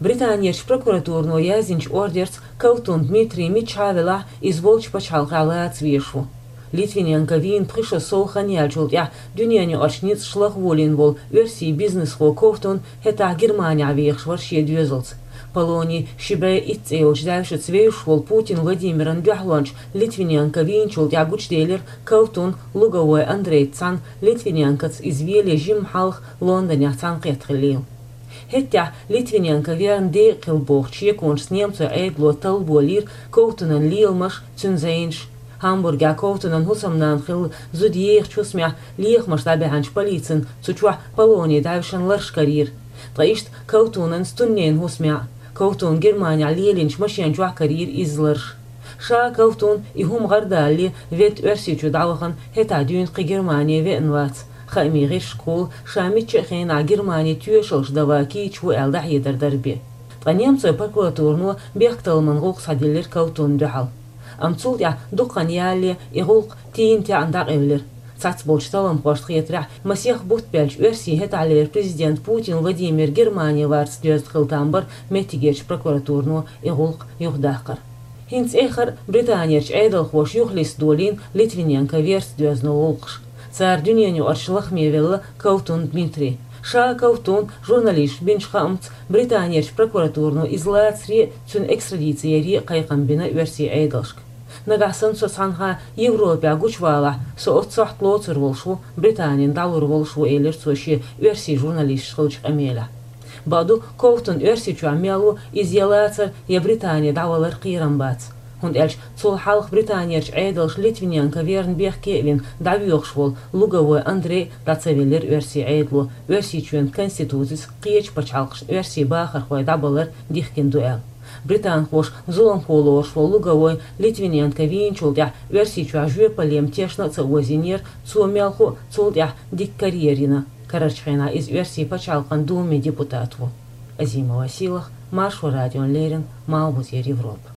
Британияч прокуратурно язинч ордерц Каутун Дмитрий Мичавела изволч почалкала цвишу. Литвиненко вин пришло солханиальчул я дюняне очниц шлах волин вол версии бизнес-хо Каутун хета Германия вехшвар шедвезлц. Полони шибе ицеуч дальше цвейшвол Путин Владимиран Дяхлонч Литвиненко винчул я гучделер Каутун луговой Андрей Цан Литвиненкац извели жимхалх Лондоне цан кетхлил. Хетя Литвиненко верн декил бог чекунш с немцу эйдло талболир Каутунан лилмаш цюнзейнш. Hamburger Каутунан хусамнан хил зудьех чусмя лихмаш табеханч полицин цучва полони дальшан ларшкарир. Траишт Каутунан стуннен хусмя. Каутун Германия лелинч машин чуа карир изларш. Ша Каутун и хум гардали вет версичу давахан хета дюн ки Германия венвац. خامي غير شكول شامي تشخين ع جرماني تيوشلش دواكي تشو الدا حيدر دربي طنيام سو باكواتورنو بيختل من غوق صديلر كاوتون دحل ام تصول يا دقن يالي يغوق تين تي عندك اولر ساتس بولشتالم قوشت خيترح مسيح بوت بلش ورسي هت على президент Путин Владимир Германия варц дёст хилтамбар метигеч прокуратурно يغوق يغداقر هينس اخر بريطانياч ايدل خوش يخلص دولين ليتвиненко верс дёзно волقش Цар дюняне аршлах мевелла Каутун Дмитрий. Ша Каутун журналист бинч хамц Британияч прокуратурно излацри цун экстрадициери кайкамбина версии эйдалшк. Нагасан сосанха Европа гучвала со отсахт лоцер волшу Британин далур волшу эйлер соши версии журналист шхылч амеля. Баду Каутун версии чу амелу изъялацер я Британия давалар кирамбац. Und elch zol halch Британияч эйдалш Литвиненко верн бех кевин давьёхшвол луговой Андрей дацавелер версии эйдлу версии чуен конституцис киеч пачалкш версии бахар хой дабалер дихкин дуэл. Британ хош зулом холошвол луговой Литвиненко винчул я версии чуа жуе полем тешна цавозинер цумелху цул я дик карьерина карачхена из версии пачалкан думе депутатву. Азимова силах Маршу радион Лерин Малбузер Европа.